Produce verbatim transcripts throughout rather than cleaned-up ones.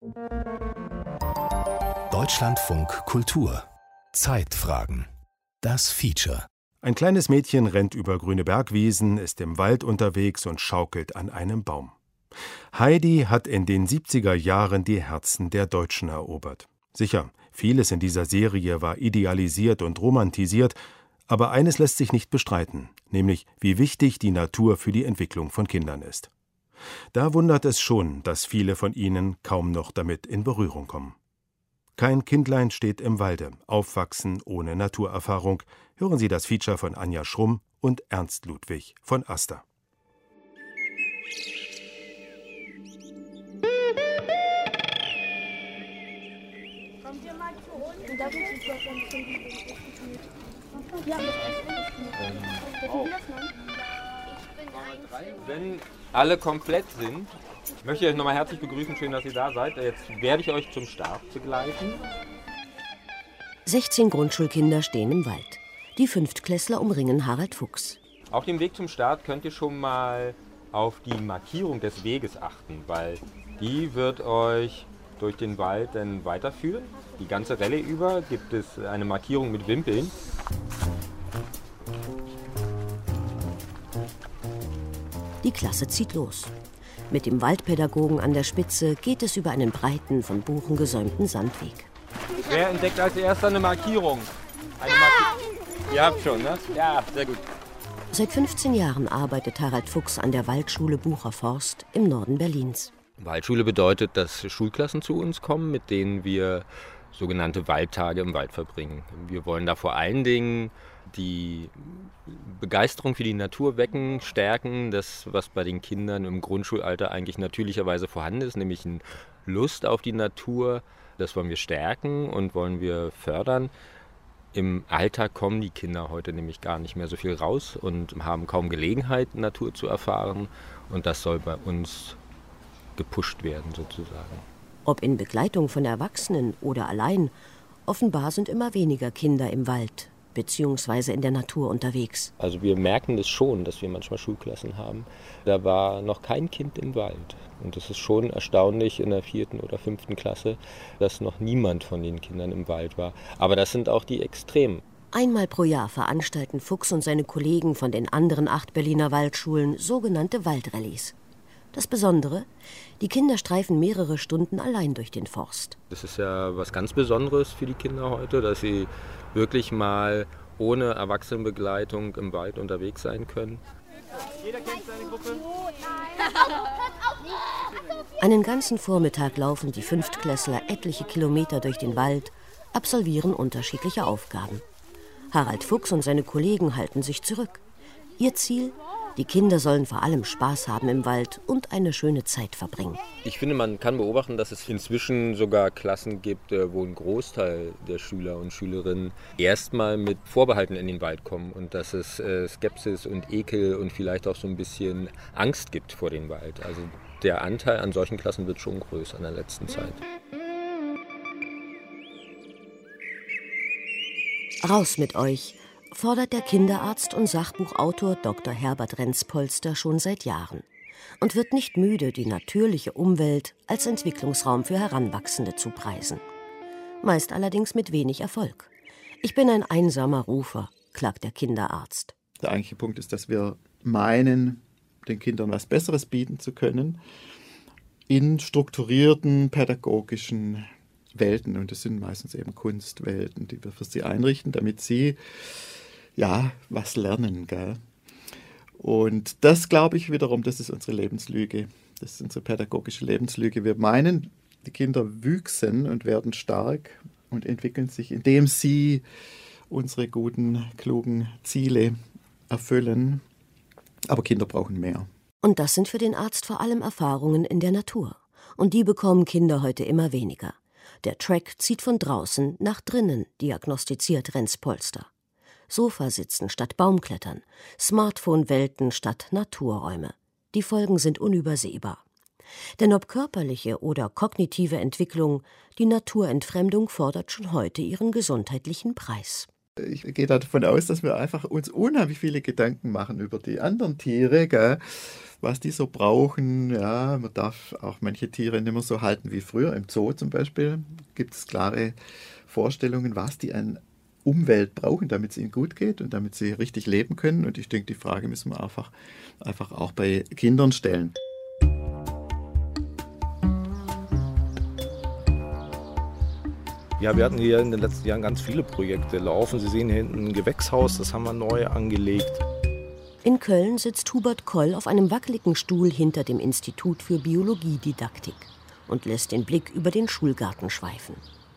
Deutschlandfunk Kultur. Zeitfragen. Das Feature. Ein kleines Mädchen rennt über grüne Bergwiesen, ist im Wald unterwegs und schaukelt an einem Baum. Heidi hat in den siebziger Jahren die Herzen der Deutschen erobert. Sicher, vieles in dieser Serie war idealisiert und romantisiert, aber eines lässt sich nicht bestreiten, nämlich wie wichtig die Natur für die Entwicklung von Kindern ist. Da wundert es schon, dass viele von ihnen kaum noch damit in Berührung kommen. Kein Kindlein steht im Walde, aufwachsen ohne Naturerfahrung. Hören Sie das Feature von Anja Schrumm und Ernst Ludwig von Aster. Kommt ihr mal zu uns? Und da sind die zwei von Ja, Wenn alle komplett sind, möchte ich euch nochmal herzlich begrüßen. Schön, dass ihr da seid. Jetzt werde ich euch zum Start begleiten. sechzehn Grundschulkinder stehen im Wald. Die Fünftklässler umringen Harald Fuchs. Auf dem Weg zum Start könnt ihr schon mal auf die Markierung des Weges achten, weil die wird euch durch den Wald dann weiterführen. Die ganze Rallye über gibt es eine Markierung mit Wimpeln. Die Klasse zieht los. Mit dem Waldpädagogen an der Spitze geht es über einen breiten, von Buchen gesäumten Sandweg. Wer entdeckt als erster eine Markierung? Eine Marki- Ihr habt schon, ne? Ja, sehr gut. Seit fünfzehn Jahren arbeitet Harald Fuchs an der Waldschule Bucher-Forst im Norden Berlins. Waldschule bedeutet, dass Schulklassen zu uns kommen, mit denen wir sogenannte Waldtage im Wald verbringen. Wir wollen da vor allen Dingen die Begeisterung für die Natur wecken, stärken, das, was bei den Kindern im Grundschulalter eigentlich natürlicherweise vorhanden ist, nämlich eine Lust auf die Natur. Das wollen wir stärken und wollen wir fördern. Im Alltag kommen die Kinder heute nämlich gar nicht mehr so viel raus und haben kaum Gelegenheit, Natur zu erfahren. Und das soll bei uns gepusht werden sozusagen. Ob in Begleitung von Erwachsenen oder allein, offenbar sind immer weniger Kinder im Wald beziehungsweise in der Natur unterwegs. Also wir merken das schon, dass wir manchmal Schulklassen haben. Da war noch kein Kind im Wald. Und es ist schon erstaunlich in der vierten oder fünften Klasse, dass noch niemand von den Kindern im Wald war. Aber das sind auch die Extremen. Einmal pro Jahr veranstalten Fuchs und seine Kollegen von den anderen acht Berliner Waldschulen sogenannte Waldrallyes. Das Besondere, die Kinder streifen mehrere Stunden allein durch den Forst. Das ist ja was ganz Besonderes für die Kinder heute, dass sie wirklich mal ohne Erwachsenenbegleitung im Wald unterwegs sein können. Jeder kennt seine Gruppe. Einen ganzen Vormittag laufen die Fünftklässler etliche Kilometer durch den Wald, absolvieren unterschiedliche Aufgaben. Harald Fuchs und seine Kollegen halten sich zurück. Ihr Ziel? Die Kinder sollen vor allem Spaß haben im Wald und eine schöne Zeit verbringen. Ich finde, man kann beobachten, dass es inzwischen sogar Klassen gibt, wo ein Großteil der Schüler und Schülerinnen erstmal mit Vorbehalten in den Wald kommen und dass es Skepsis und Ekel und vielleicht auch so ein bisschen Angst gibt vor dem Wald. Also der Anteil an solchen Klassen wird schon größer in der letzten Zeit. Raus mit euch, fordert der Kinderarzt und Sachbuchautor Doktor Herbert Renz-Polster schon seit Jahren und wird nicht müde, die natürliche Umwelt als Entwicklungsraum für Heranwachsende zu preisen. Meist allerdings mit wenig Erfolg. Ich bin ein einsamer Rufer, klagt der Kinderarzt. Der eigentliche Punkt ist, dass wir meinen, den Kindern was Besseres bieten zu können in strukturierten pädagogischen Welten. Und das sind meistens eben Kunstwelten, die wir für sie einrichten, damit sie ja, was lernen, gell? Und das, glaube ich, wiederum, das ist unsere Lebenslüge. Das ist unsere pädagogische Lebenslüge. Wir meinen, die Kinder wüchsen und werden stark und entwickeln sich, indem sie unsere guten, klugen Ziele erfüllen. Aber Kinder brauchen mehr. Und das sind für den Arzt vor allem Erfahrungen in der Natur. Und die bekommen Kinder heute immer weniger. Der Track zieht von draußen nach drinnen, diagnostiziert Renz-Polster. Sofasitzen statt Baumklettern, Smartphone-Welten statt Naturräume. Die Folgen sind unübersehbar. Denn ob körperliche oder kognitive Entwicklung, die Naturentfremdung fordert schon heute ihren gesundheitlichen Preis. Ich gehe davon aus, dass wir einfach uns unheimlich viele Gedanken machen über die anderen Tiere, gell? Was die so brauchen. Ja, man darf auch manche Tiere nicht mehr so halten wie früher. Im Zoo zum Beispiel gibt es klare Vorstellungen, was die an Umwelt brauchen, damit es ihnen gut geht und damit sie richtig leben können. Und ich denke, die Frage müssen wir einfach, einfach auch bei Kindern stellen. Ja, wir hatten hier in den letzten Jahren ganz viele Projekte laufen. Sie sehen hier hinten ein Gewächshaus, das haben wir neu angelegt. In Köln sitzt Hubert Koll auf einem wackeligen Stuhl hinter dem Institut für Biologiedidaktik und lässt den Blick über den Schulgarten schweifen.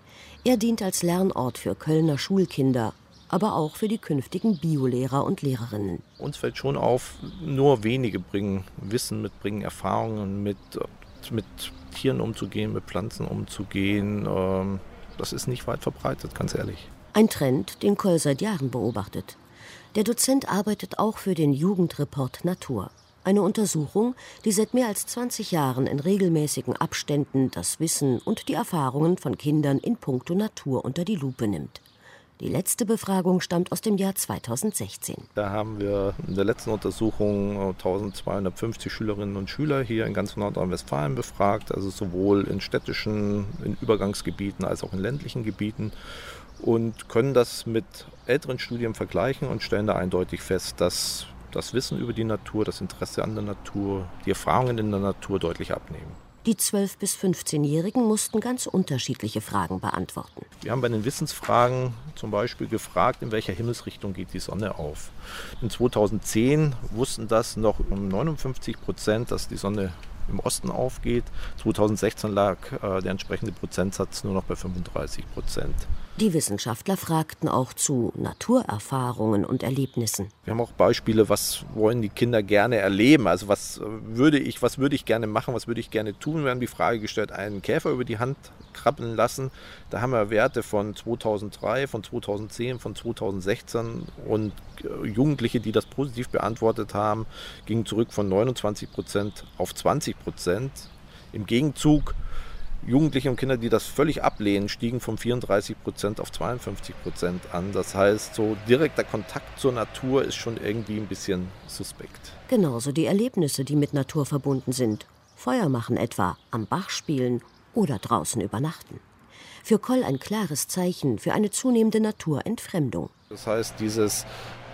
Er dient als Lernort für Kölner Schulkinder, aber auch für die künftigen Biolehrer und Lehrerinnen. Uns fällt schon auf, nur wenige bringen Wissen mit, bringen Erfahrungen mit, mit Tieren umzugehen, mit Pflanzen umzugehen. Das ist nicht weit verbreitet, ganz ehrlich. Ein Trend, den Koll seit Jahren beobachtet. Der Dozent arbeitet auch für den Jugendreport Natur. Eine Untersuchung, die seit mehr als zwanzig Jahren in regelmäßigen Abständen das Wissen und die Erfahrungen von Kindern in puncto Natur unter die Lupe nimmt. Die letzte Befragung stammt aus dem Jahr zweitausendsechzehn. Da haben wir in der letzten Untersuchung eintausendzweihundertfünfzig Schülerinnen und Schüler hier in ganz Nordrhein-Westfalen befragt, also sowohl in städtischen, in Übergangsgebieten als auch in ländlichen Gebieten, und können das mit älteren Studien vergleichen und stellen da eindeutig fest, dass das Wissen über die Natur, das Interesse an der Natur, die Erfahrungen in der Natur deutlich abnehmen. Die zwölf- bis fünfzehnjährigen mussten ganz unterschiedliche Fragen beantworten. Wir haben bei den Wissensfragen zum Beispiel gefragt, in welcher Himmelsrichtung geht die Sonne auf. In zweitausendzehn wussten das noch um neunundfünfzig Prozent, dass die Sonne im Osten aufgeht. zweitausendsechzehn lag äh, der entsprechende Prozentsatz nur noch bei fünfunddreißig Prozent. Die Wissenschaftler fragten auch zu Naturerfahrungen und Erlebnissen. Wir haben auch Beispiele, was wollen die Kinder gerne erleben? Also was würde ich, was würde ich gerne machen, was würde ich gerne tun? Wir haben die Frage gestellt, einen Käfer über die Hand krabbeln lassen. Da haben wir Werte von zweitausenddrei, von zweitausendzehn, von zweitausendsechzehn, und Jugendliche, die das positiv beantwortet haben, gingen zurück von neunundzwanzig Prozent auf zwanzig Prozent. Im Gegenzug Jugendliche und Kinder, die das völlig ablehnen, stiegen von vierunddreißig Prozent auf zweiundfünfzig Prozent an. Das heißt, so direkter Kontakt zur Natur ist schon irgendwie ein bisschen suspekt. Genauso die Erlebnisse, die mit Natur verbunden sind. Feuer machen etwa, am Bach spielen oder draußen übernachten. Für Koll ein klares Zeichen für eine zunehmende Naturentfremdung. Das heißt, dieses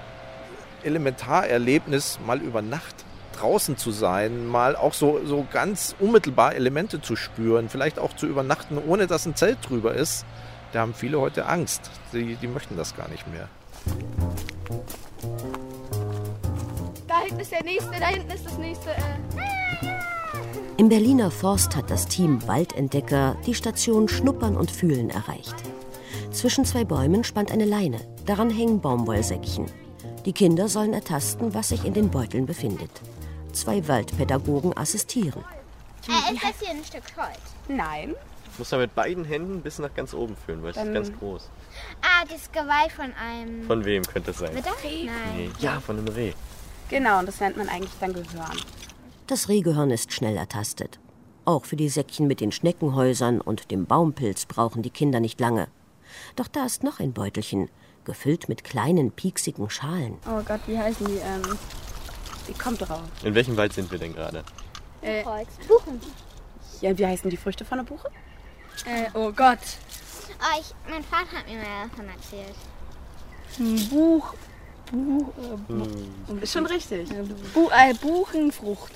Elementarerlebnis, mal über Nacht draußen zu sein, mal auch so, so ganz unmittelbar Elemente zu spüren, vielleicht auch zu übernachten, ohne dass ein Zelt drüber ist, da haben viele heute Angst. Die, die möchten das gar nicht mehr. Da hinten ist der nächste, da hinten ist das nächste. Äh. Im Berliner Forst hat das Team Waldentdecker die Station Schnuppern und Fühlen erreicht. Zwischen zwei Bäumen spannt eine Leine, daran hängen Baumwollsäckchen. Die Kinder sollen ertasten, was sich in den Beuteln befindet. Zwei Waldpädagogen assistieren. Äh, ist das hier ein Stück Holz? Nein. Ich muss da mit beiden Händen bis nach ganz oben führen, weil es ist ganz groß. Ah, das Geweih von einem... Von wem könnte es sein? Mit der Reh? Nein. Nee. Ja, von einem Reh. Genau, und das nennt man eigentlich dann Gehörn. Das Rehgehörn ist schnell ertastet. Auch für die Säckchen mit den Schneckenhäusern und dem Baumpilz brauchen die Kinder nicht lange. Doch da ist noch ein Beutelchen, gefüllt mit kleinen, pieksigen Schalen. Oh Gott, wie heißen die? Ähm, die kommt drauf. In welchem Wald sind wir denn gerade? Äh, Buchen. ja, wie heißen die Früchte von der Buche? Äh, oh Gott. Oh, ich, mein Vater hat mir mal davon erzählt. Ein Buch. Buch äh, ist schon richtig. Bu äh, Buchenfrucht.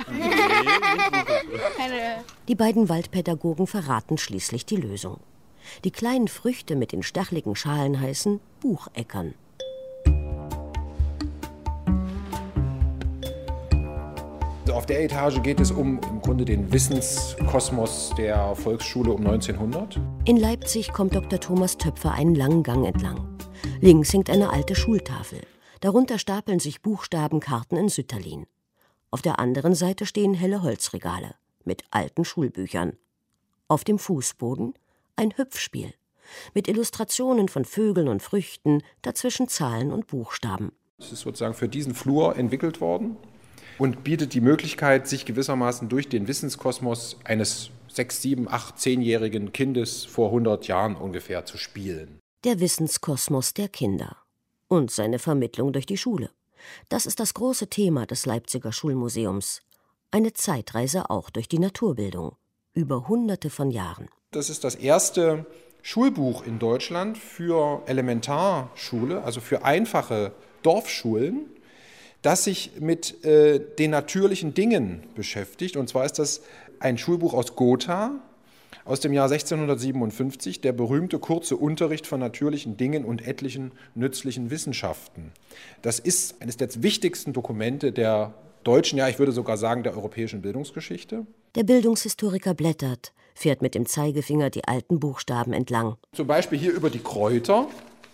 Keine. Die beiden Waldpädagogen verraten schließlich die Lösung. Die kleinen Früchte mit den stacheligen Schalen heißen Bucheckern. Auf der Etage geht es um im Grunde den Wissenskosmos der Volksschule um neunzehnhundert. In Leipzig kommt Doktor Thomas Töpfer einen langen Gang entlang. Links hängt eine alte Schultafel. Darunter stapeln sich Buchstabenkarten in Sütterlin. Auf der anderen Seite stehen helle Holzregale mit alten Schulbüchern. Auf dem Fußboden ein Hüpfspiel mit Illustrationen von Vögeln und Früchten, dazwischen Zahlen und Buchstaben. Es ist sozusagen für diesen Flur entwickelt worden und bietet die Möglichkeit, sich gewissermaßen durch den Wissenskosmos eines sechs-, sieben-, acht-, zehnjährigen Kindes vor hundert Jahren ungefähr zu spielen. Der Wissenskosmos der Kinder und seine Vermittlung durch die Schule. Das ist das große Thema des Leipziger Schulmuseums. Eine Zeitreise auch durch die Naturbildung. Über hunderte von Jahren. Das ist das erste Schulbuch in Deutschland für Elementarschule, also für einfache Dorfschulen, das sich mit äh, den natürlichen Dingen beschäftigt. Und zwar ist das ein Schulbuch aus Gotha aus dem Jahr sechzehnhundertsiebenundfünfzig, der berühmte kurze Unterricht von natürlichen Dingen und etlichen nützlichen Wissenschaften. Das ist eines der wichtigsten Dokumente der deutschen, ja ich würde sogar sagen der europäischen Bildungsgeschichte. Der Bildungshistoriker blättert, fährt mit dem Zeigefinger die alten Buchstaben entlang. Zum Beispiel hier über die Kräuter.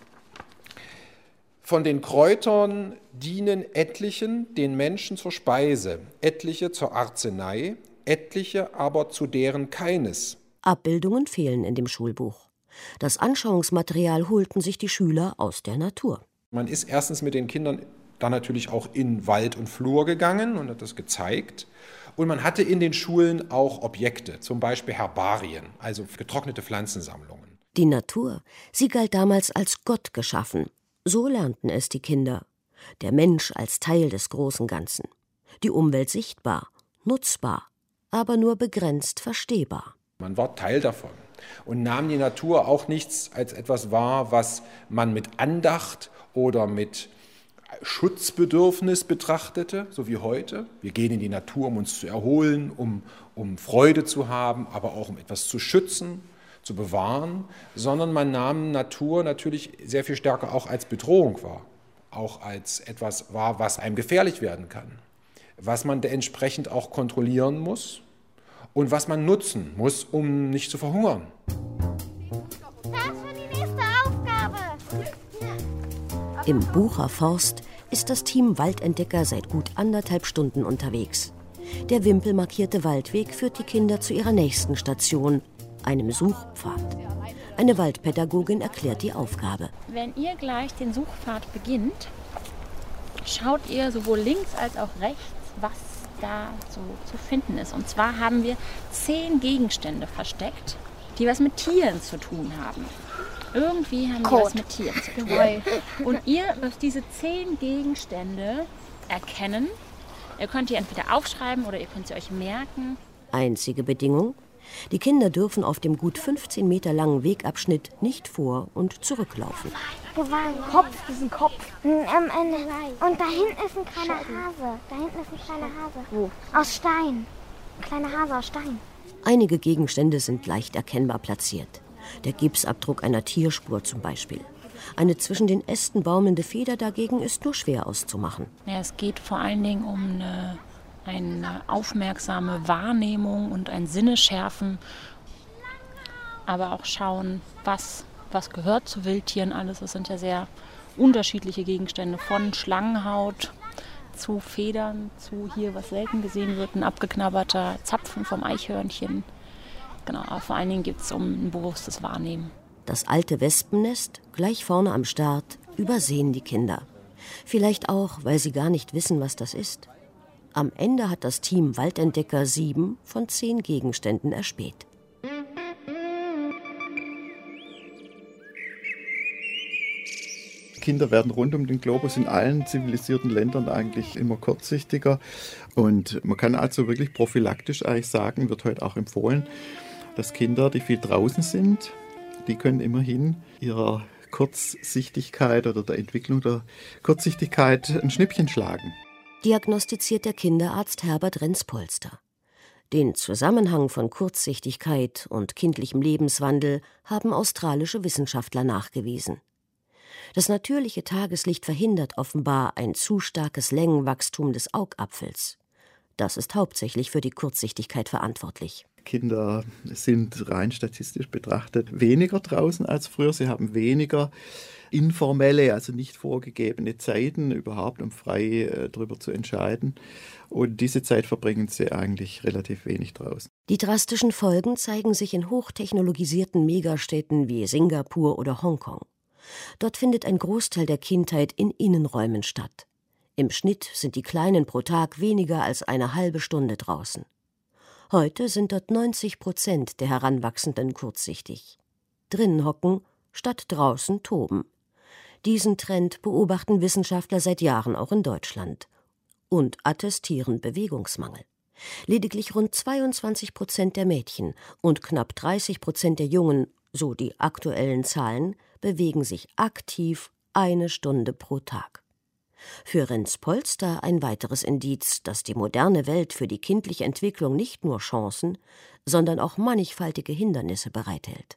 Von den Kräutern dienen etlichen den Menschen zur Speise, etliche zur Arznei, etliche aber zu deren keines. Abbildungen fehlen in dem Schulbuch. Das Anschauungsmaterial holten sich die Schüler aus der Natur. Man ist erstens mit den Kindern dann natürlich auch in Wald und Flur gegangen und hat das gezeigt. Und man hatte in den Schulen auch Objekte, zum Beispiel Herbarien, also getrocknete Pflanzensammlungen. Die Natur, sie galt damals als Gott geschaffen. So lernten es die Kinder. Der Mensch als Teil des großen Ganzen. Die Umwelt sichtbar, nutzbar, aber nur begrenzt verstehbar. Man war Teil davon und nahm die Natur auch nichts als etwas wahr, was man mit Andacht oder mit Schutzbedürfnis betrachtete, so wie heute. Wir gehen in die Natur, um uns zu erholen, um, um Freude zu haben, aber auch um etwas zu schützen, zu bewahren, sondern man nahm Natur natürlich sehr viel stärker auch als Bedrohung wahr, auch als etwas wahr, was einem gefährlich werden kann, was man entsprechend auch kontrollieren muss und was man nutzen muss, um nicht zu verhungern. Das für die nächste Aufgabe. Im Bucher Forst ist das Team Waldentdecker seit gut anderthalb Stunden unterwegs. Der wimpelmarkierte Waldweg führt die Kinder zu ihrer nächsten Station, einem Suchpfad. Eine Waldpädagogin erklärt die Aufgabe. Wenn ihr gleich den Suchpfad beginnt, schaut ihr sowohl links als auch rechts, was da so zu finden ist. Und zwar haben wir zehn Gegenstände versteckt, die was mit Tieren zu tun haben. Irgendwie haben die was mit Tieren zu tun. Und ihr müsst diese zehn Gegenstände erkennen. Ihr könnt die entweder aufschreiben oder ihr könnt sie euch merken. Einzige Bedingung: Die Kinder dürfen auf dem gut fünfzehn Meter langen Wegabschnitt nicht vor- und zurücklaufen. Kopf, das ist ein Kopf. Und da hinten ist ein kleiner Hase. Da hinten ist ein kleiner Hase. Wo? Aus Stein. Ein kleiner Hase aus Stein. Einige Gegenstände sind leicht erkennbar platziert. Der Gipsabdruck einer Tierspur zum Beispiel. Eine zwischen den Ästen baumelnde Feder dagegen ist nur schwer auszumachen. Ja, es geht vor allen Dingen um eine, eine aufmerksame Wahrnehmung und ein Sinneschärfen. Aber auch schauen, was, was gehört zu Wildtieren alles. Das sind ja sehr unterschiedliche Gegenstände. Von Schlangenhaut zu Federn, zu hier, was selten gesehen wird, ein abgeknabberter Zapfen vom Eichhörnchen. Genau, aber vor allen Dingen geht es um ein bewusstes Wahrnehmen. Das alte Wespennest, gleich vorne am Start, übersehen die Kinder. Vielleicht auch, weil sie gar nicht wissen, was das ist. Am Ende hat das Team Waldentdecker sieben von zehn Gegenständen erspäht. Kinder werden rund um den Globus in allen zivilisierten Ländern eigentlich immer kurzsichtiger. Und man kann also wirklich prophylaktisch eigentlich sagen, wird heute auch empfohlen, dass Kinder, die viel draußen sind, die können immerhin ihrer Kurzsichtigkeit oder der Entwicklung der Kurzsichtigkeit ein Schnippchen schlagen. Diagnostiziert der Kinderarzt Herbert Renz-Polster. Den Zusammenhang von Kurzsichtigkeit und kindlichem Lebenswandel haben australische Wissenschaftler nachgewiesen. Das natürliche Tageslicht verhindert offenbar ein zu starkes Längenwachstum des Augapfels. Das ist hauptsächlich für die Kurzsichtigkeit verantwortlich. Kinder sind rein statistisch betrachtet weniger draußen als früher. Sie haben weniger informelle, also nicht vorgegebene Zeiten überhaupt, um frei äh, darüber zu entscheiden. Und diese Zeit verbringen sie eigentlich relativ wenig draußen. Die drastischen Folgen zeigen sich in hochtechnologisierten Megastädten wie Singapur oder Hongkong. Dort findet ein Großteil der Kindheit in Innenräumen statt. Im Schnitt sind die Kleinen pro Tag weniger als eine halbe Stunde draußen. Heute sind dort neunzig Prozent der Heranwachsenden kurzsichtig. Drinnen hocken statt draußen toben. Diesen Trend beobachten Wissenschaftler seit Jahren auch in Deutschland und attestieren Bewegungsmangel. Lediglich rund zweiundzwanzig Prozent der Mädchen und knapp dreißig Prozent der Jungen, so die aktuellen Zahlen, bewegen sich aktiv eine Stunde pro Tag. Für Renz-Polster ein weiteres Indiz, dass die moderne Welt für die kindliche Entwicklung nicht nur Chancen, sondern auch mannigfaltige Hindernisse bereithält.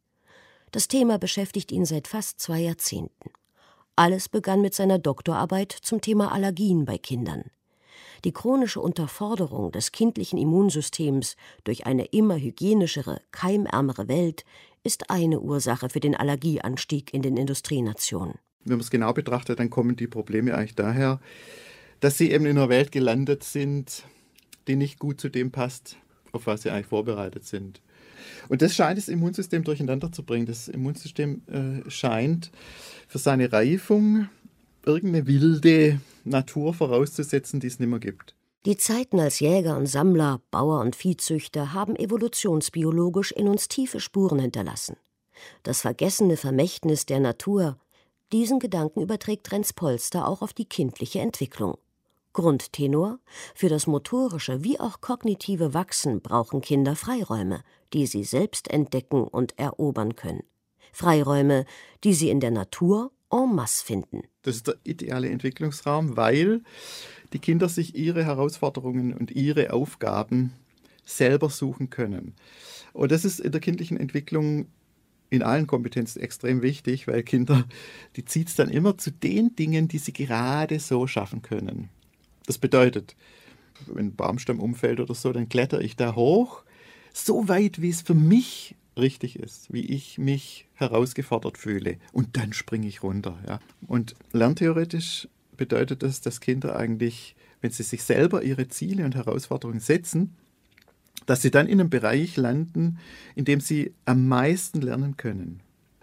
Das Thema beschäftigt ihn seit fast zwei Jahrzehnten. Alles begann mit seiner Doktorarbeit zum Thema Allergien bei Kindern. Die chronische Unterforderung des kindlichen Immunsystems durch eine immer hygienischere, keimärmere Welt ist eine Ursache für den Allergieanstieg in den Industrienationen. Wenn man es genau betrachtet, dann kommen die Probleme eigentlich daher, dass sie eben in einer Welt gelandet sind, die nicht gut zu dem passt, auf was sie eigentlich vorbereitet sind. Und das scheint das Immunsystem durcheinander zu bringen. Das Immunsystem äh, scheint für seine Reifung irgendeine wilde Natur vorauszusetzen, die es nicht mehr gibt. Die Zeiten als Jäger und Sammler, Bauer und Viehzüchter haben evolutionsbiologisch in uns tiefe Spuren hinterlassen. Das vergessene Vermächtnis der Natur, diesen Gedanken überträgt Renz-Polster auch auf die kindliche Entwicklung. Grundtenor: Für das motorische wie auch kognitive Wachsen brauchen Kinder Freiräume, die sie selbst entdecken und erobern können. Freiräume, die sie in der Natur en masse finden. Das ist der ideale Entwicklungsraum, weil die Kinder sich ihre Herausforderungen und ihre Aufgaben selber suchen können. Und das ist in der kindlichen Entwicklung in allen Kompetenzen extrem wichtig, weil Kinder, die zieht es dann immer zu den Dingen, die sie gerade so schaffen können. Das bedeutet, wenn ein Baumstamm umfällt oder so, dann kletter ich da hoch, so weit, wie es für mich richtig ist, wie ich mich herausgefordert fühle. Und dann springe ich runter. Ja. Und lerntheoretisch bedeutet das, dass Kinder eigentlich, wenn sie sich selber ihre Ziele und Herausforderungen setzen, dass sie dann in einem Bereich landen, in dem sie am meisten lernen können.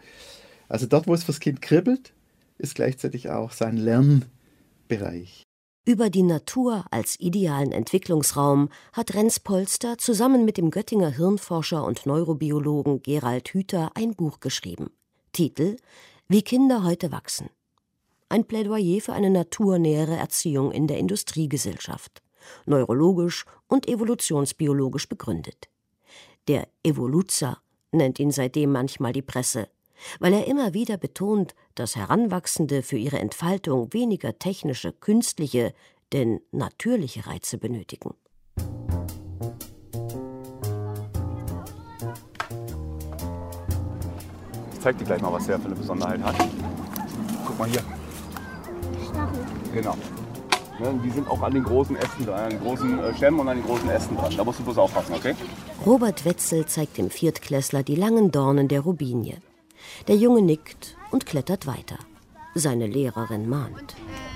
Also dort, wo es fürs Kind kribbelt, ist gleichzeitig auch sein Lernbereich. Über die Natur als idealen Entwicklungsraum hat Renz-Polster zusammen mit dem Göttinger Hirnforscher und Neurobiologen Gerald Hüther ein Buch geschrieben. Titel: Wie Kinder heute wachsen. Ein Plädoyer für eine naturnähere Erziehung in der Industriegesellschaft. Neurologisch und evolutionsbiologisch begründet. Der Evoluzer nennt ihn seitdem manchmal die Presse, weil er immer wieder betont, dass Heranwachsende für ihre Entfaltung weniger technische, künstliche, denn natürliche Reize benötigen. Ich zeig dir gleich mal, was der für eine Besonderheit hat. Guck mal hier. Stachel. Genau. Die sind auch an den großen Ästen dran, an den großen Stämmen und an den großen Ästen dran. Da musst du bloß aufpassen, okay? Robert Wetzel zeigt dem Viertklässler die langen Dornen der Robinie. Der Junge nickt und klettert weiter. Seine Lehrerin mahnt.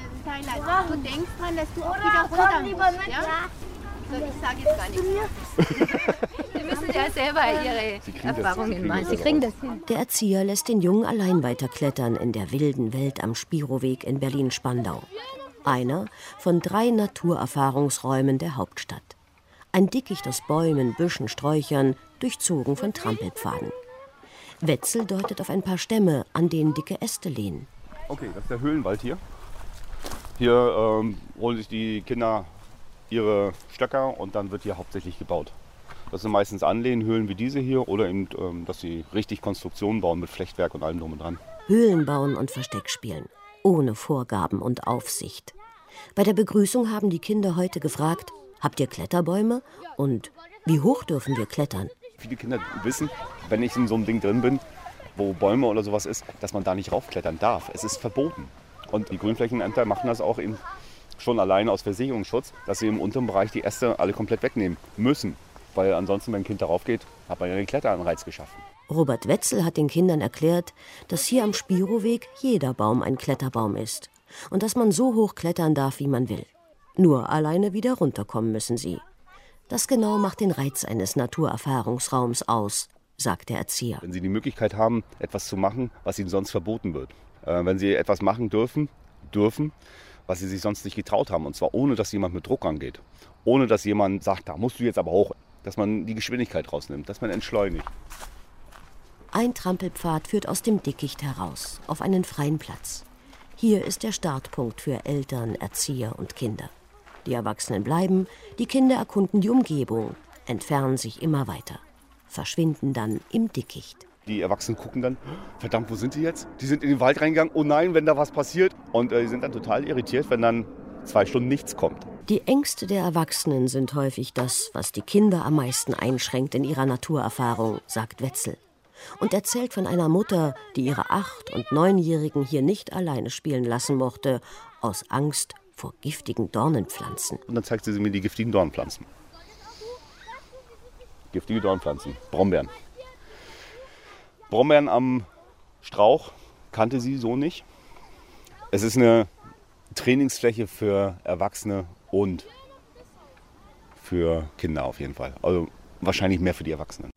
Du denkst dran, dass du auch wieder runter musst, ja? So, ich sage jetzt gar nichts mehr. Sie müssen ja selber ihre Erfahrungen machen. Sie kriegen das hin. Der Erzieher lässt den Jungen allein weiterklettern in der wilden Welt am Spiroweg in Berlin-Spandau. Einer von drei Naturerfahrungsräumen der Hauptstadt. Ein Dickicht aus Bäumen, Büschen, Sträuchern, durchzogen von Trampelpfaden. Wetzel deutet auf ein paar Stämme, an denen dicke Äste lehnen. Okay, das ist der Höhlenwald hier. Hier ähm, holen sich die Kinder ihre Stöcker und dann wird hier hauptsächlich gebaut. Das sind meistens Anlehnhöhlen wie diese hier oder eben, ähm, dass sie richtig Konstruktionen bauen mit Flechtwerk und allem drum und dran. Höhlen bauen und Versteck spielen, ohne Vorgaben und Aufsicht. Bei der Begrüßung haben die Kinder heute gefragt, habt ihr Kletterbäume und wie hoch dürfen wir klettern? Viele Kinder wissen, wenn ich in so einem Ding drin bin, wo Bäume oder sowas ist, dass man da nicht raufklettern darf. Es ist verboten. Und die Grünflächenämter machen das auch eben schon alleine aus Versicherungsschutz, dass sie im unteren Bereich die Äste alle komplett wegnehmen müssen. Weil ansonsten, wenn ein Kind darauf geht, hat man ja den Kletteranreiz geschaffen. Robert Wetzel hat den Kindern erklärt, dass hier am Spiroweg jeder Baum ein Kletterbaum ist und dass man so hoch klettern darf, wie man will. Nur alleine wieder runterkommen müssen sie. Das genau macht den Reiz eines Naturerfahrungsraums aus, sagt der Erzieher. Wenn sie die Möglichkeit haben, etwas zu machen, was ihnen sonst verboten wird. Äh, wenn sie etwas machen dürfen, dürfen, was sie sich sonst nicht getraut haben. Und zwar ohne, dass jemand mit Druck rangeht. Ohne, dass jemand sagt, da musst du jetzt aber hoch. Dass man die Geschwindigkeit rausnimmt, dass man entschleunigt. Ein Trampelpfad führt aus dem Dickicht heraus, auf einen freien Platz. Hier ist der Startpunkt für Eltern, Erzieher und Kinder. Die Erwachsenen bleiben, die Kinder erkunden die Umgebung, entfernen sich immer weiter, verschwinden dann im Dickicht. Die Erwachsenen gucken dann, verdammt, wo sind die jetzt? Die sind in den Wald reingegangen, oh nein, wenn da was passiert. Und äh, die sind dann total irritiert, wenn dann zwei Stunden nichts kommt. Die Ängste der Erwachsenen sind häufig das, was die Kinder am meisten einschränkt in ihrer Naturerfahrung, sagt Wetzel. Und erzählt von einer Mutter, die ihre Acht- und Neunjährigen hier nicht alleine spielen lassen mochte, aus Angst vor giftigen Dornenpflanzen. Und dann zeigt sie mir die giftigen Dornenpflanzen. Giftige Dornenpflanzen, Brombeeren. Brombeeren am Strauch kannte sie so nicht. Es ist eine Trainingsfläche für Erwachsene und für Kinder auf jeden Fall. Also wahrscheinlich mehr für die Erwachsenen.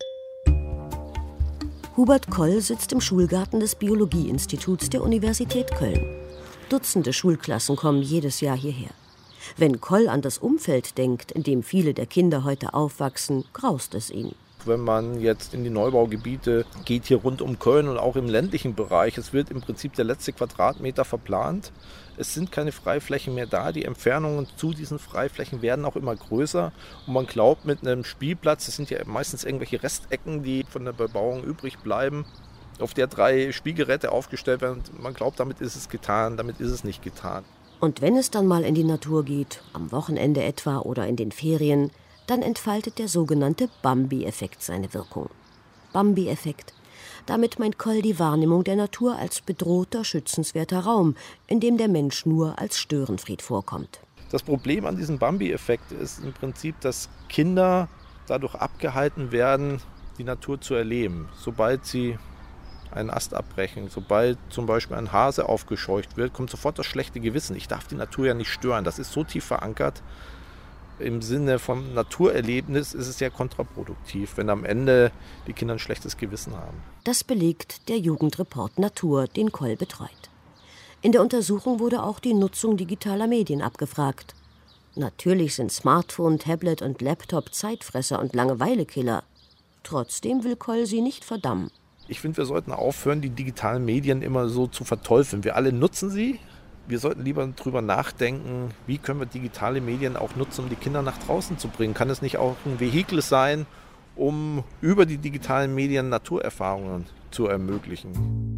Hubert Koll sitzt im Schulgarten des Biologieinstituts der Universität Köln. Dutzende Schulklassen kommen jedes Jahr hierher. Wenn Koll an das Umfeld denkt, in dem viele der Kinder heute aufwachsen, graust es ihn. Wenn man jetzt in die Neubaugebiete geht, hier rund um Köln und auch im ländlichen Bereich, es wird im Prinzip der letzte Quadratmeter verplant. Es sind keine Freiflächen mehr da. Die Entfernungen zu diesen Freiflächen werden auch immer größer. Und man glaubt, mit einem Spielplatz, das sind ja meistens irgendwelche Restecken, die von der Bebauung übrig bleiben, auf der drei Spielgeräte aufgestellt werden. Man glaubt, damit ist es getan, damit ist es nicht getan. Und wenn es dann mal in die Natur geht, am Wochenende etwa oder in den Ferien, dann entfaltet der sogenannte Bambi-Effekt seine Wirkung. Bambi-Effekt. Damit meint Koll die Wahrnehmung der Natur als bedrohter, schützenswerter Raum, in dem der Mensch nur als Störenfried vorkommt. Das Problem an diesem Bambi-Effekt ist im Prinzip, dass Kinder dadurch abgehalten werden, die Natur zu erleben. Sobald sie einen Ast abbrechen, sobald zum Beispiel ein Hase aufgescheucht wird, kommt sofort das schlechte Gewissen. Ich darf die Natur ja nicht stören. Das ist so tief verankert. Im Sinne vom Naturerlebnis ist es ja kontraproduktiv, wenn am Ende die Kinder ein schlechtes Gewissen haben. Das belegt der Jugendreport Natur, den Koll betreut. In der Untersuchung wurde auch die Nutzung digitaler Medien abgefragt. Natürlich sind Smartphone, Tablet und Laptop Zeitfresser und Langeweilekiller. Trotzdem will Koll sie nicht verdammen. Ich finde, wir sollten aufhören, die digitalen Medien immer so zu verteufeln. Wir alle nutzen sie. Wir sollten lieber darüber nachdenken, wie können wir digitale Medien auch nutzen, um die Kinder nach draußen zu bringen. Kann es nicht auch ein Vehikel sein, um über die digitalen Medien Naturerfahrungen zu ermöglichen?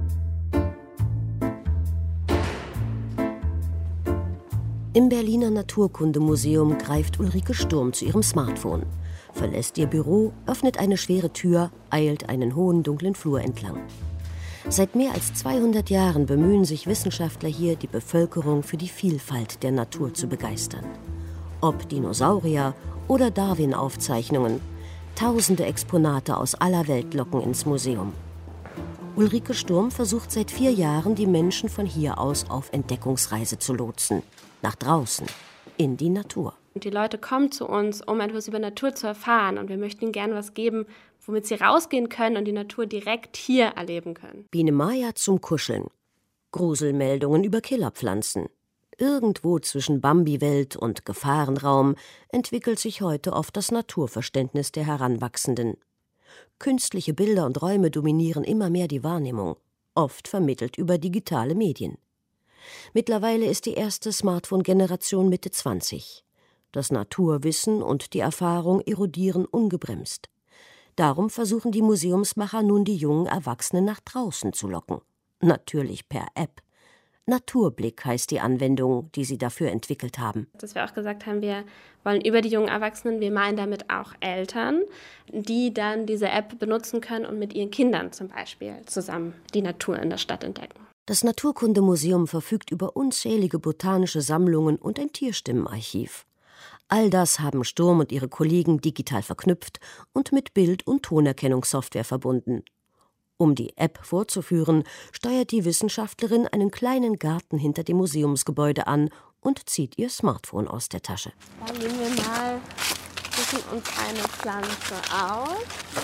Im Berliner Naturkundemuseum greift Ulrike Sturm zu ihrem Smartphone, verlässt ihr Büro, öffnet eine schwere Tür, eilt einen hohen, dunklen Flur entlang. Seit mehr als zweihundert Jahren bemühen sich Wissenschaftler hier, die Bevölkerung für die Vielfalt der Natur zu begeistern. Ob Dinosaurier oder Darwin-Aufzeichnungen, tausende Exponate aus aller Welt locken ins Museum. Ulrike Sturm versucht seit vier Jahren, die Menschen von hier aus auf Entdeckungsreise zu lotsen. Nach draußen, in die Natur. Die Leute kommen zu uns, um etwas über Natur zu erfahren. Und wir möchten ihnen gerne was geben, womit sie rausgehen können und die Natur direkt hier erleben können. Biene Maya zum Kuscheln. Gruselmeldungen über Killerpflanzen. Irgendwo zwischen Bambi-Welt und Gefahrenraum entwickelt sich heute oft das Naturverständnis der Heranwachsenden. Künstliche Bilder und Räume dominieren immer mehr die Wahrnehmung, oft vermittelt über digitale Medien. Mittlerweile ist die erste Smartphone-Generation Mitte zwanzig. Das Naturwissen und die Erfahrung erodieren ungebremst. Darum versuchen die Museumsmacher nun die jungen Erwachsenen nach draußen zu locken. Natürlich per App. Naturblick heißt die Anwendung, die sie dafür entwickelt haben. Dass wir auch gesagt haben, wir wollen über die jungen Erwachsenen, wir meinen damit auch Eltern, die dann diese App benutzen können und mit ihren Kindern zum Beispiel zusammen die Natur in der Stadt entdecken. Das Naturkundemuseum verfügt über unzählige botanische Sammlungen und ein Tierstimmenarchiv. All das haben Sturm und ihre Kollegen digital verknüpft und mit Bild- und Tonerkennungssoftware verbunden. Um die App vorzuführen, steuert die Wissenschaftlerin einen kleinen Garten hinter dem Museumsgebäude an und zieht ihr Smartphone aus der Tasche. Dann nehmen wir mal, suchen uns eine Pflanze aus.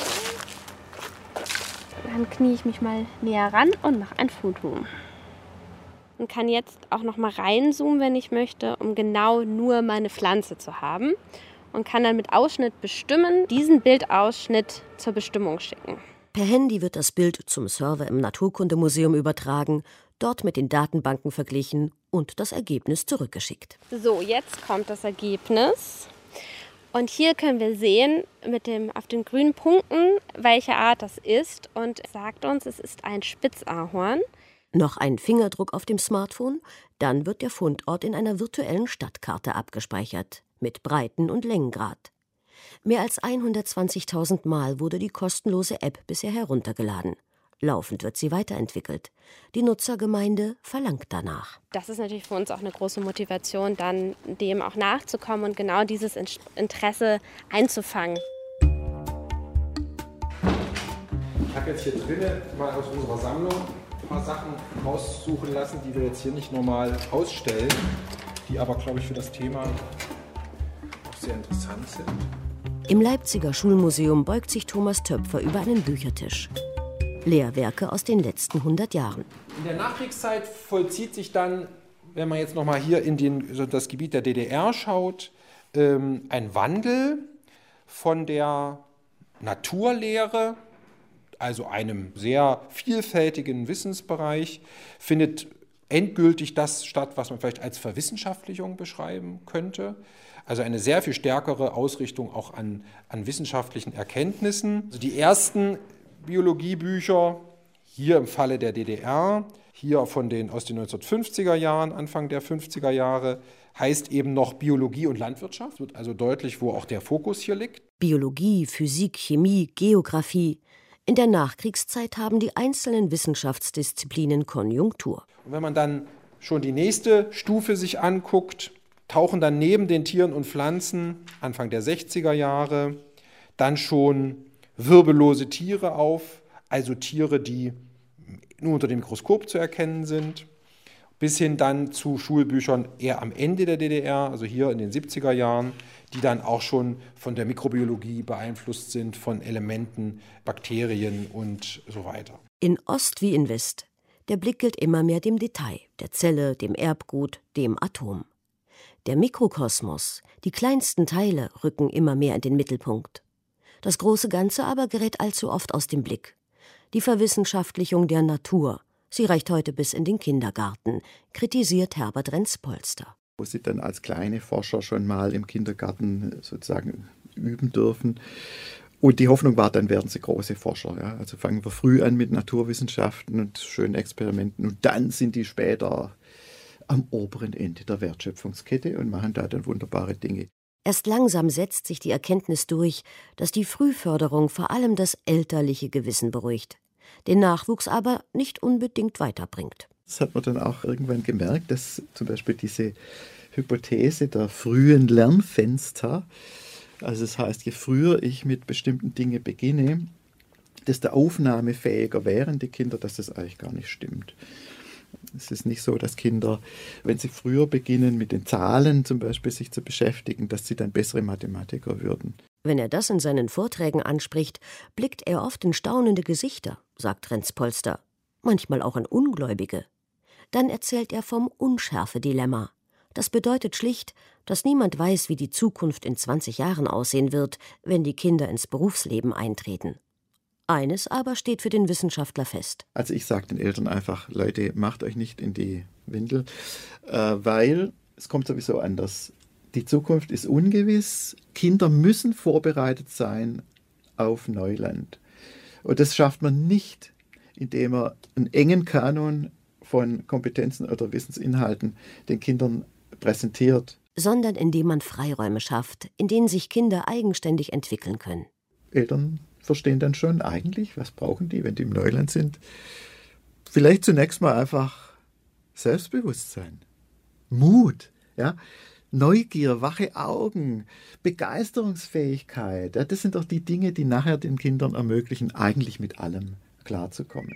Dann knie ich mich mal näher ran und mache ein Foto. Und kann jetzt auch noch mal reinzoomen, wenn ich möchte, um genau nur meine Pflanze zu haben. Und kann dann mit Ausschnitt bestimmen, diesen Bildausschnitt zur Bestimmung schicken. Per Handy wird das Bild zum Server im Naturkundemuseum übertragen, dort mit den Datenbanken verglichen und das Ergebnis zurückgeschickt. So, jetzt kommt das Ergebnis. Und hier können wir sehen, mit dem, auf den grünen Punkten, welche Art das ist. Und es sagt uns, es ist ein Spitzahorn. Noch ein Fingerdruck auf dem Smartphone, dann wird der Fundort in einer virtuellen Stadtkarte abgespeichert, mit Breiten- und Längengrad. Mehr als hundertzwanzigtausend Mal wurde die kostenlose App bisher heruntergeladen. Laufend wird sie weiterentwickelt. Die Nutzergemeinde verlangt danach. Das ist natürlich für uns auch eine große Motivation, dann dem auch nachzukommen und genau dieses Interesse einzufangen. Ich habe jetzt hier drinnen mal aus unserer Sammlung ein paar Sachen raussuchen lassen, die wir jetzt hier nicht normal ausstellen, die aber, glaube ich, für das Thema auch sehr interessant sind. Im Leipziger Schulmuseum beugt sich Thomas Töpfer über einen Büchertisch. Lehrwerke aus den letzten hundert Jahren. In der Nachkriegszeit vollzieht sich dann, wenn man jetzt noch mal hier in den, das Gebiet der D D R schaut, ähm, ein Wandel von der Naturlehre, also einem sehr vielfältigen Wissensbereich, findet endgültig das statt, was man vielleicht als Verwissenschaftlichung beschreiben könnte. Also eine sehr viel stärkere Ausrichtung auch an, an wissenschaftlichen Erkenntnissen. Also die ersten Biologiebücher, hier im Falle der D D R, hier von den, aus den neunzehnhundertfünfziger Jahren, Anfang der fünfziger Jahre, heißt eben noch Biologie und Landwirtschaft, wird also deutlich, wo auch der Fokus hier liegt. Biologie, Physik, Chemie, Geographie. In der Nachkriegszeit haben die einzelnen Wissenschaftsdisziplinen Konjunktur. Und wenn man dann schon die nächste Stufe sich anguckt, tauchen dann neben den Tieren und Pflanzen Anfang der sechziger Jahre dann schon wirbellose Tiere auf, also Tiere, die nur unter dem Mikroskop zu erkennen sind, bis hin dann zu Schulbüchern eher am Ende der D D R, also hier in den siebziger Jahren, die dann auch schon von der Mikrobiologie beeinflusst sind, von Elementen, Bakterien und so weiter. In Ost wie in West. Der Blick gilt immer mehr dem Detail, der Zelle, dem Erbgut, dem Atom. Der Mikrokosmos, die kleinsten Teile, rücken immer mehr in den Mittelpunkt. Das große Ganze aber gerät allzu oft aus dem Blick. Die Verwissenschaftlichung der Natur, sie reicht heute bis in den Kindergarten, kritisiert Herbert Renz-Polster. Wo sie dann als kleine Forscher schon mal im Kindergarten sozusagen üben dürfen. Und die Hoffnung war, dann werden sie große Forscher. Ja? Also fangen wir früh an mit Naturwissenschaften und schönen Experimenten und dann sind die später am oberen Ende der Wertschöpfungskette und machen da dann wunderbare Dinge. Erst langsam setzt sich die Erkenntnis durch, dass die Frühförderung vor allem das elterliche Gewissen beruhigt, den Nachwuchs aber nicht unbedingt weiterbringt. Das hat man dann auch irgendwann gemerkt, dass zum Beispiel diese Hypothese der frühen Lernfenster, also das heißt, je früher ich mit bestimmten Dingen beginne, desto aufnahmefähiger wären die Kinder, dass das eigentlich gar nicht stimmt. Es ist nicht so, dass Kinder, wenn sie früher beginnen, mit den Zahlen zum Beispiel sich zu beschäftigen, dass sie dann bessere Mathematiker würden. Wenn er das in seinen Vorträgen anspricht, blickt er oft in staunende Gesichter, sagt Renz-Polster, manchmal auch an Ungläubige. Dann erzählt er vom Unschärfe-Dilemma. Das bedeutet schlicht, dass niemand weiß, wie die Zukunft in zwanzig Jahren aussehen wird, wenn die Kinder ins Berufsleben eintreten. Eines aber steht für den Wissenschaftler fest. Also ich sage den Eltern einfach, Leute, macht euch nicht in die Windel, äh, weil es kommt sowieso anders. Die Zukunft ist ungewiss. Kinder müssen vorbereitet sein auf Neuland. Und das schafft man nicht, indem man einen engen Kanon von Kompetenzen oder Wissensinhalten den Kindern präsentiert. Sondern indem man Freiräume schafft, in denen sich Kinder eigenständig entwickeln können. Eltern verstehen dann schon eigentlich, was brauchen die, wenn die im Neuland sind. Vielleicht zunächst mal einfach Selbstbewusstsein, Mut, ja, Neugier, wache Augen, Begeisterungsfähigkeit. Ja, das sind doch die Dinge, die nachher den Kindern ermöglichen, eigentlich mit allem klarzukommen.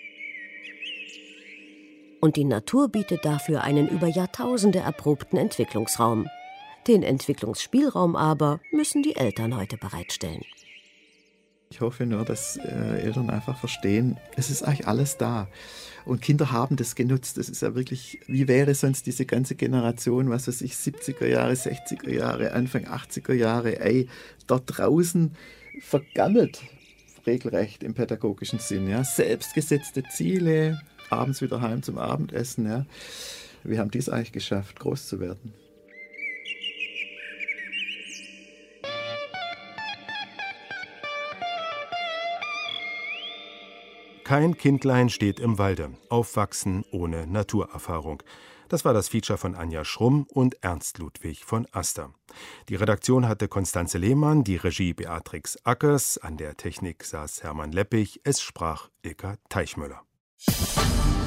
Und die Natur bietet dafür einen über Jahrtausende erprobten Entwicklungsraum. Den Entwicklungsspielraum aber müssen die Eltern heute bereitstellen. Ich hoffe nur, dass äh, Eltern einfach verstehen, es ist eigentlich alles da. Und Kinder haben das genutzt. Das ist ja wirklich, wie wäre sonst diese ganze Generation, was weiß ich, siebziger Jahre, sechziger Jahre, Anfang achtziger Jahre, ey, dort draußen vergammelt, regelrecht im pädagogischen Sinn. Ja. Selbstgesetzte Ziele, abends wieder heim zum Abendessen. Ja. Wir haben dies eigentlich geschafft, groß zu werden. Kein Kindlein steht im Walde. Aufwachsen ohne Naturerfahrung. Das war das Feature von Anja Schrumm und Ernst Ludwig von Aster. Die Redaktion hatte Konstanze Lehmann, die Regie Beatrix Ackers, an der Technik saß Hermann Leppich, es sprach Ilka Teichmüller.